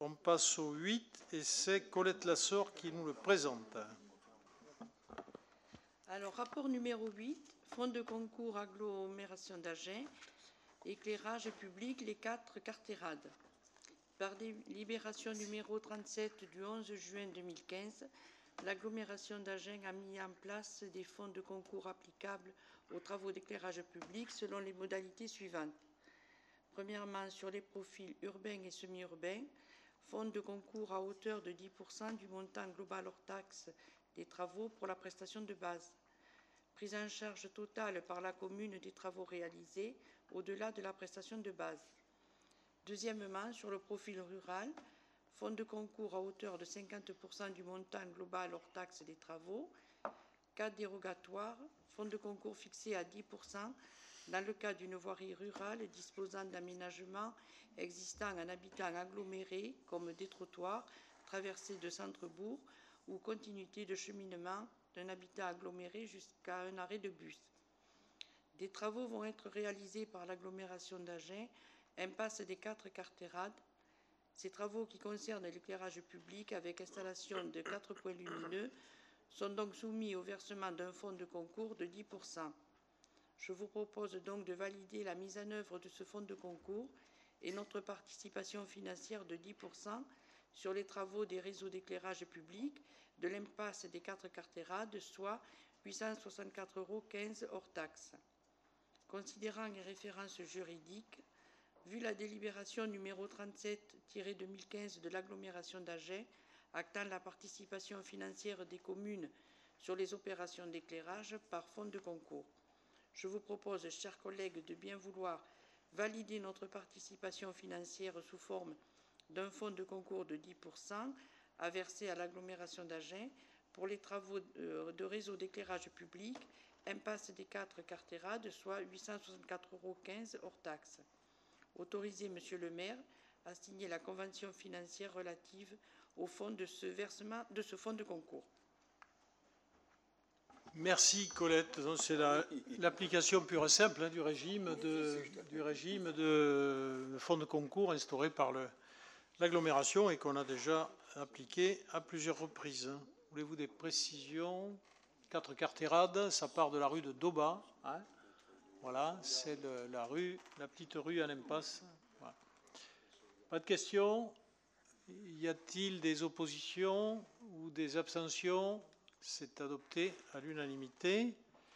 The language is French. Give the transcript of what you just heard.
On passe au 8 et c'est Colette Lassor qui nous le présente. Alors, rapport numéro 8, fonds de concours agglomération d'Agen, éclairage public, les 4 cartérades. Par délibération numéro 37 du 11 juin 2015, l'agglomération d'Agen a mis en place des fonds de concours applicables aux travaux d'éclairage public selon les modalités suivantes. Premièrement, sur les profils urbains et semi-urbains, fonds de concours à hauteur de 10% du montant global hors taxe des travaux pour la prestation de base. Prise en charge totale par la commune des travaux réalisés au-delà de la prestation de base. Deuxièmement, sur le profil rural, fonds de concours à hauteur de 50% du montant global hors taxe des travaux. Cas dérogatoire, fonds de concours fixé à 10% dans le cas d'une voirie rurale disposant d'aménagements existant en habitat aggloméré comme des trottoirs, traversées de centre-bourg ou continuité de cheminement d'un habitat aggloméré jusqu'à un arrêt de bus. Des travaux vont être réalisés par l'agglomération d'Agen, impasse des 4 cartérades. Ces travaux qui concernent l'éclairage public avec installation de 4 points lumineux sont donc soumis au versement d'un fonds de concours de 10%. Je vous propose donc de valider la mise en œuvre de ce fonds de concours et notre participation financière de 10% sur les travaux des réseaux d'éclairage public de l'impasse des 4 cartérades, soit 864,15 € hors taxe. Considérant les références juridiques, vu la délibération numéro 37-2015 de l'agglomération d'Agen, actant la participation financière des communes sur les opérations d'éclairage par fonds de concours, je vous propose, chers collègues, de bien vouloir valider notre participation financière sous forme d'un fonds de concours de 10% à verser à l'agglomération d'Agen pour les travaux de réseau d'éclairage public, impasse des 4 cartérades, soit 864,15 € hors taxe. Autorisez, Monsieur le maire, à signer la convention financière relative au fond de ce versement de ce fonds de concours. Merci Colette. C'est l'application pure et simple du régime de fonds de concours instauré par l'agglomération et qu'on a déjà appliqué à plusieurs reprises. Voulez-vous des précisions? 4 cartérades, ça part de la rue de Dauba. Hein, voilà, c'est la petite rue à l'impasse. Voilà. Pas de questions? Y a-t-il des oppositions ou des abstentions? C'est adopté à l'unanimité.